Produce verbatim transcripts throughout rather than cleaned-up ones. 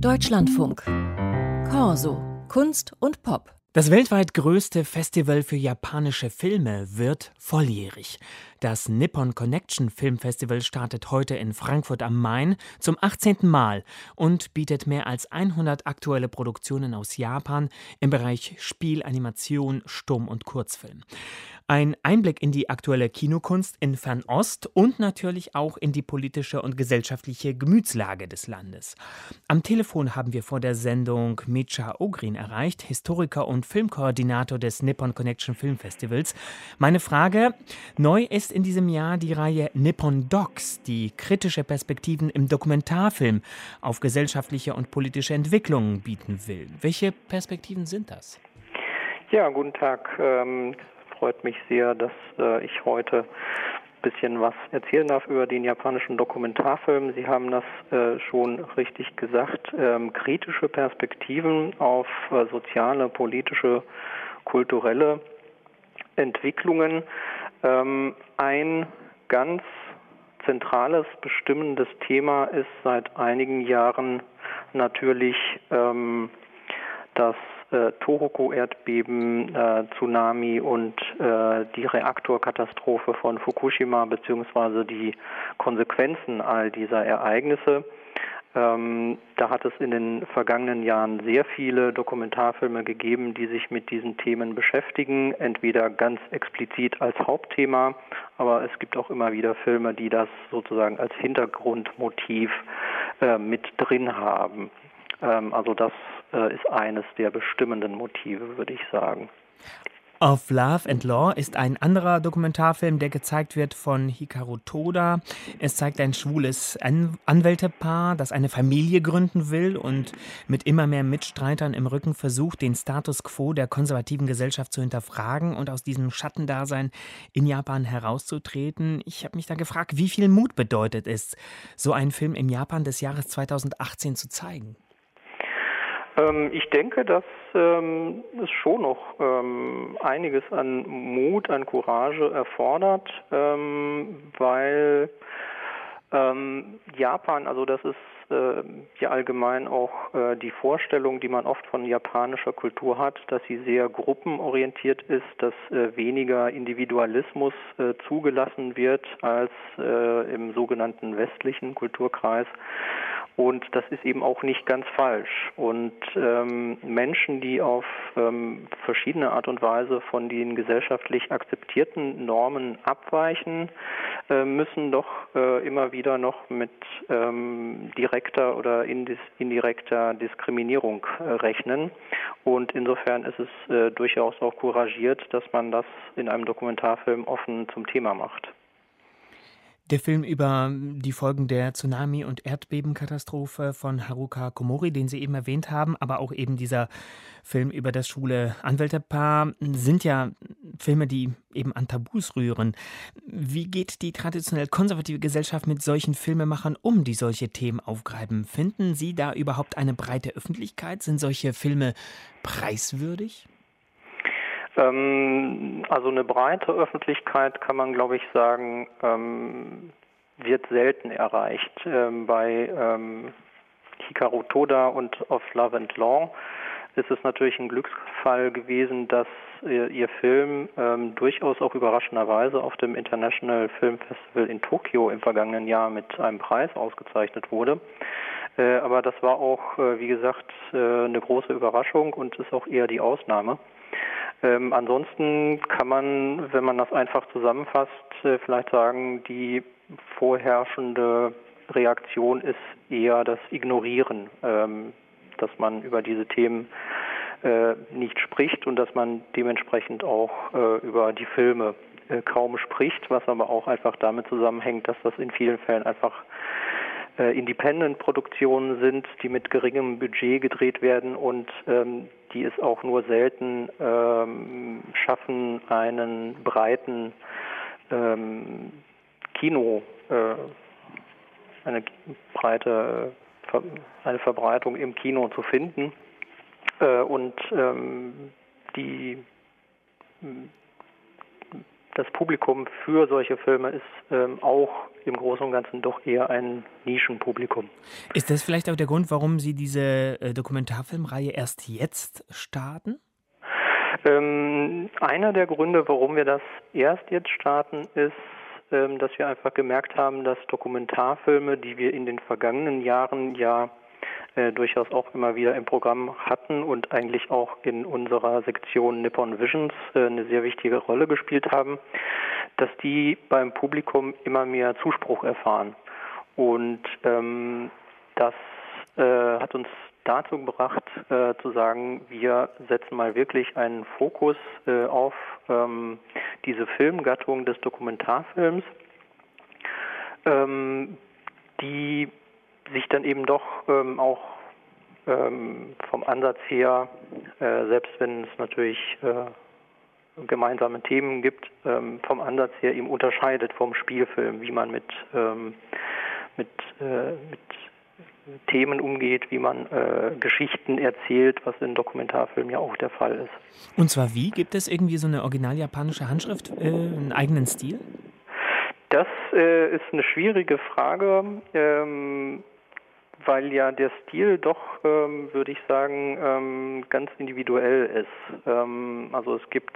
Deutschlandfunk. Corso. Kunst und Pop. Das weltweit größte Festival für japanische Filme wird volljährig. Das Nippon Connection Film Festival startet heute in Frankfurt am Main zum achtzehnten Mal und bietet mehr als hundert aktuelle Produktionen aus Japan im Bereich Spiel, Animation, Stumm- und Kurzfilm. Ein Einblick in die aktuelle Kinokunst in Fernost und natürlich auch in die politische und gesellschaftliche Gemütslage des Landes. Am Telefon haben wir vor der Sendung Mecha Ogrin erreicht, Historiker und Filmkoordinator des Nippon Connection Film Festivals. Meine Frage: Neu ist in diesem Jahr die Reihe Nippon Docs, die kritische Perspektiven im Dokumentarfilm auf gesellschaftliche und politische Entwicklungen bieten will. Welche Perspektiven sind das? Ja, guten Tag. Ähm, freut mich sehr, dass äh, ich heute ein bisschen was erzählen darf über den japanischen Dokumentarfilm. Sie haben das äh, schon richtig gesagt. Ähm, kritische Perspektiven auf äh, soziale, politische, kulturelle Entwicklungen. Ähm, ein ganz zentrales, bestimmendes Thema ist seit einigen Jahren natürlich ähm, das äh, Tohoku-Erdbeben, äh, Tsunami und äh, die Reaktorkatastrophe von Fukushima beziehungsweise die Konsequenzen all dieser Ereignisse. Ähm, da hat es in den vergangenen Jahren sehr viele Dokumentarfilme gegeben, die sich mit diesen Themen beschäftigen, entweder ganz explizit als Hauptthema, aber es gibt auch immer wieder Filme, die das sozusagen als Hintergrundmotiv äh, mit drin haben. Ähm, also das äh, ist eines der bestimmenden Motive, würde ich sagen. Of Love and Law ist ein anderer Dokumentarfilm, der gezeigt wird von Hikaru Toda. Es zeigt ein schwules An- Anwältepaar, das eine Familie gründen will und mit immer mehr Mitstreitern im Rücken versucht, den Status quo der konservativen Gesellschaft zu hinterfragen und aus diesem Schattendasein in Japan herauszutreten. Ich habe mich da gefragt, wie viel Mut bedeutet es, so einen Film im Japan des Jahres zweitausendachtzehn zu zeigen? Ähm, ich denke, dass ähm, es schon noch ähm, einiges an Mut, an Courage erfordert, ähm, weil ähm, Japan, also das ist äh, ja allgemein auch äh, die Vorstellung, die man oft von japanischer Kultur hat, dass sie sehr gruppenorientiert ist, dass äh, weniger Individualismus äh, zugelassen wird als äh, im sogenannten westlichen Kulturkreis. Und das ist eben auch nicht ganz falsch. Und ähm, Menschen, die auf ähm, verschiedene Art und Weise von den gesellschaftlich akzeptierten Normen abweichen, äh, müssen doch äh, immer wieder noch mit ähm, direkter oder indis- indirekter Diskriminierung äh, rechnen. Und insofern ist es äh, durchaus auch couragiert, dass man das in einem Dokumentarfilm offen zum Thema macht. Der Film über die Folgen der Tsunami- und Erdbebenkatastrophe von Haruka Komori, den Sie eben erwähnt haben, aber auch eben dieser Film über das schwule Anwältepaar, sind ja Filme, die eben an Tabus rühren. Wie geht die traditionell konservative Gesellschaft mit solchen Filmemachern um, die solche Themen aufgreifen? Finden Sie da überhaupt eine breite Öffentlichkeit? Sind solche Filme preiswürdig? Ähm, also eine breite Öffentlichkeit, kann man, glaube ich, sagen, ähm, wird selten erreicht. Ähm, bei ähm, Hikaru Toda und Of Love and Law ist es natürlich ein Glücksfall gewesen, dass äh, ihr Film ähm, durchaus auch überraschenderweise auf dem International Film Festival in Tokio im vergangenen Jahr mit einem Preis ausgezeichnet wurde. Äh, aber das war auch, äh, wie gesagt, äh, eine große Überraschung und ist auch eher die Ausnahme. Ähm, ansonsten kann man, wenn man das einfach zusammenfasst, äh, vielleicht sagen, die vorherrschende Reaktion ist eher das Ignorieren, ähm, dass man über diese Themen äh, nicht spricht und dass man dementsprechend auch äh, über die Filme äh, kaum spricht, was aber auch einfach damit zusammenhängt, dass das in vielen Fällen einfach äh, Independent-Produktionen sind, die mit geringem Budget gedreht werden und ähm, die es auch nur selten ähm, schaffen, einen breiten ähm, Kino, äh, eine breite Ver- eine Verbreitung im Kino zu finden. Äh, und ähm, die das Publikum für solche Filme ist ähm, auch im Großen und Ganzen doch eher ein Nischenpublikum. Ist das vielleicht auch der Grund, warum Sie diese äh, Dokumentarfilmreihe erst jetzt starten? Ähm, einer der Gründe, warum wir das erst jetzt starten, ist, ähm, dass wir einfach gemerkt haben, dass Dokumentarfilme, die wir in den vergangenen Jahren ja äh, durchaus auch immer wieder im Programm hatten und eigentlich auch in unserer Sektion Nippon Visions äh, eine sehr wichtige Rolle gespielt haben, dass die beim Publikum immer mehr Zuspruch erfahren. Und ähm, das äh, hat uns dazu gebracht, äh, zu sagen, wir setzen mal wirklich einen Fokus äh, auf ähm, diese Filmgattung des Dokumentarfilms, ähm, die sich dann eben doch ähm, auch ähm, vom Ansatz her, äh, selbst wenn es natürlich äh, gemeinsame Themen gibt, ähm, vom Ansatz her eben unterscheidet vom Spielfilm, wie man mit, ähm, mit, äh, mit Themen umgeht, wie man äh, Geschichten erzählt, was in Dokumentarfilmen ja auch der Fall ist. Und zwar wie? Gibt es irgendwie so eine original japanische Handschrift, äh, einen eigenen Stil? Das äh, ist eine schwierige Frage, ähm, weil ja der Stil doch, ähm, würde ich sagen, ähm, ganz individuell ist. Ähm, also es gibt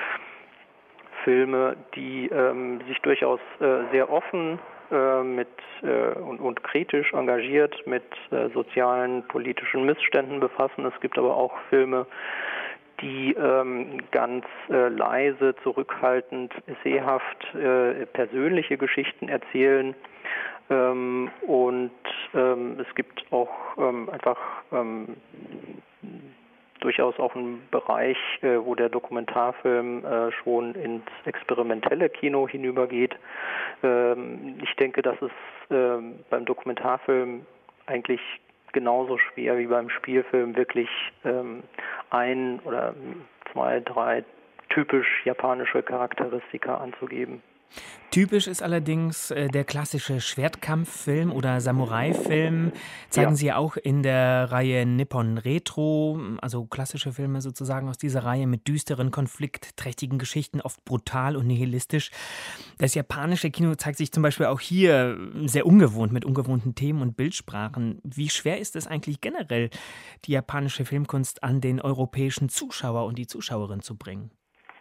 Filme, die ähm, sich durchaus äh, sehr offen äh, mit äh, und, und kritisch engagiert mit äh, sozialen, politischen Missständen befassen. Es gibt aber auch Filme, die ähm, ganz äh, leise, zurückhaltend, essayhaft äh, persönliche Geschichten erzählen. Ähm, und ähm, es gibt auch ähm, einfach ähm, durchaus auch einen Bereich, äh, wo der Dokumentarfilm äh, schon ins experimentelle Kino hinübergeht. Ähm, ich denke, dass es äh, beim Dokumentarfilm eigentlich genauso schwer wie beim Spielfilm wirklich ähm, ein oder zwei, drei typisch japanische Charakteristika anzugeben. Typisch ist allerdings äh, der klassische Schwertkampffilm oder Samurai-Film. Zeigen Ja. Sie auch in der Reihe Nippon Retro, also klassische Filme sozusagen aus dieser Reihe mit düsteren, konfliktträchtigen Geschichten, oft brutal und nihilistisch. Das japanische Kino zeigt sich zum Beispiel auch hier sehr ungewohnt, mit ungewohnten Themen und Bildsprachen. Wie schwer ist es eigentlich generell, die japanische Filmkunst an den europäischen Zuschauer und die Zuschauerin zu bringen?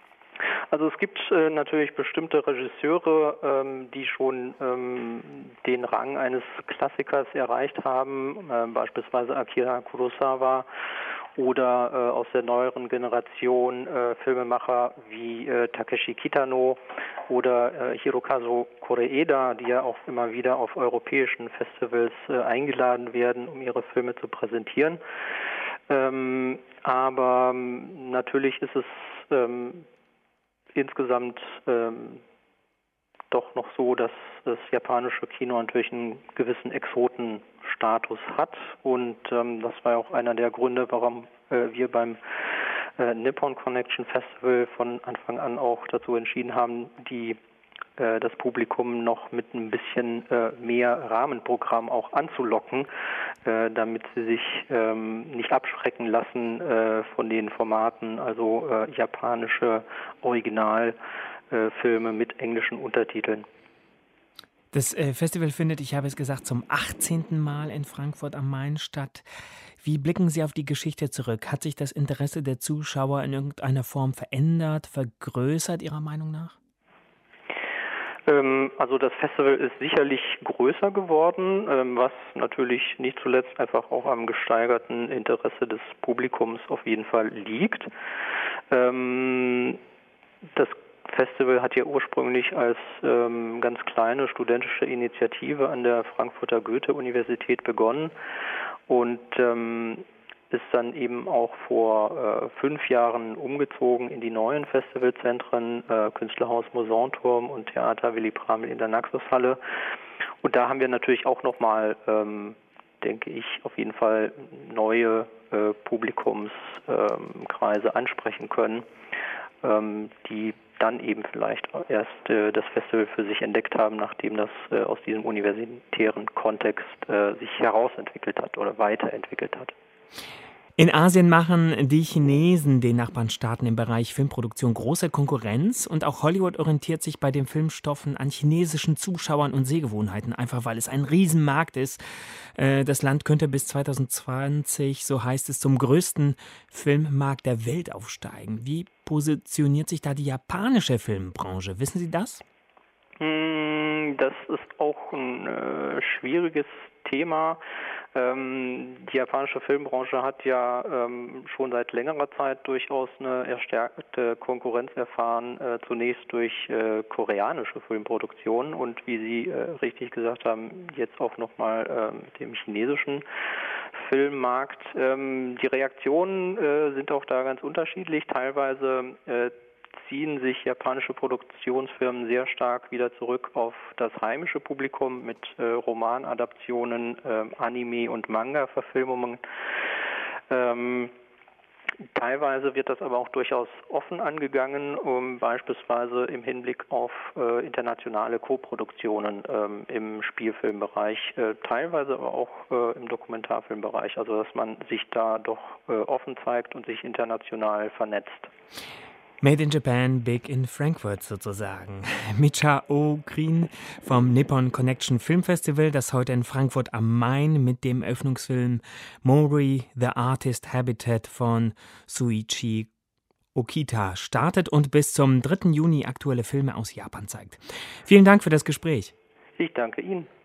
Also es gibt äh, natürlich bestimmte Regisseure, ähm, die schon ähm, den Rang eines Klassikers erreicht haben, äh, beispielsweise Akira Kurosawa oder äh, aus der neueren Generation äh, Filmemacher wie äh, Takeshi Kitano oder äh, Hirokazu Koreeda, die ja auch immer wieder auf europäischen Festivals äh, eingeladen werden, um ihre Filme zu präsentieren. Ähm, aber ähm, natürlich ist es ähm, insgesamt ähm, doch noch so, dass das japanische Kino natürlich einen gewissen Exotenstatus hat und ähm, das war auch einer der Gründe, warum äh, wir beim äh, Nippon Connection Festival von Anfang an auch dazu entschieden haben, die äh, das Publikum noch mit ein bisschen äh, mehr Rahmenprogramm auch anzulocken, äh, damit sie sich ähm, nicht abschrecken lassen äh, von den Formaten, also äh, japanische Originalfilme mit englischen Untertiteln. Das äh, Festival findet, ich habe es gesagt, zum achtzehnten Mal in Frankfurt am Main statt. Wie blicken Sie auf die Geschichte zurück? Hat sich das Interesse der Zuschauer in irgendeiner Form verändert, vergrößert Ihrer Meinung nach? Also das Festival ist sicherlich größer geworden, was natürlich nicht zuletzt einfach auch am gesteigerten Interesse des Publikums auf jeden Fall liegt. Das Festival hat ja ursprünglich als ganz kleine studentische Initiative an der Frankfurter Goethe-Universität begonnen und ist dann eben auch vor äh, fünf Jahren umgezogen in die neuen Festivalzentren, äh, Künstlerhaus Mosanturm und Theater Willy Bramel in der Naxos-Halle. Und da haben wir natürlich auch nochmal, ähm, denke ich, auf jeden Fall neue äh, Publikumskreise ähm, ansprechen können, ähm, die dann eben vielleicht erst äh, das Festival für sich entdeckt haben, nachdem das äh, aus diesem universitären Kontext äh, sich herausentwickelt hat oder weiterentwickelt hat. In Asien machen die Chinesen den Nachbarstaaten im Bereich Filmproduktion große Konkurrenz und auch Hollywood orientiert sich bei den Filmstoffen an chinesischen Zuschauern und Sehgewohnheiten, einfach weil es ein Riesenmarkt ist. Das Land könnte bis zwanzig zwanzig, so heißt es, zum größten Filmmarkt der Welt aufsteigen. Wie positioniert sich da die japanische Filmbranche? Wissen Sie das? Das ist auch ein äh, schwieriges Thema. Ähm, die japanische Filmbranche hat ja ähm, schon seit längerer Zeit durchaus eine erstärkte Konkurrenz erfahren, äh, zunächst durch äh, koreanische Filmproduktionen und wie Sie äh, richtig gesagt haben, jetzt auch nochmal äh, mit dem chinesischen Filmmarkt. Ähm, die Reaktionen äh, sind auch da ganz unterschiedlich. Teilweise äh, ziehen sich japanische Produktionsfirmen sehr stark wieder zurück auf das heimische Publikum mit äh, Romanadaptionen, äh, Anime- und Manga-Verfilmungen. Ähm, teilweise wird das aber auch durchaus offen angegangen, um beispielsweise im Hinblick auf äh, internationale Koproduktionen ähm, im Spielfilmbereich, äh, teilweise aber auch äh, im Dokumentarfilmbereich, also dass man sich da doch äh, offen zeigt und sich international vernetzt. Made in Japan, big in Frankfurt sozusagen. Michao Green vom Nippon Connection Film Festival, das heute in Frankfurt am Main mit dem Eröffnungsfilm Mori, The Artist Habitat von Shuichi Okita startet und bis zum dritten Juni aktuelle Filme aus Japan zeigt. Vielen Dank für das Gespräch. Ich danke Ihnen.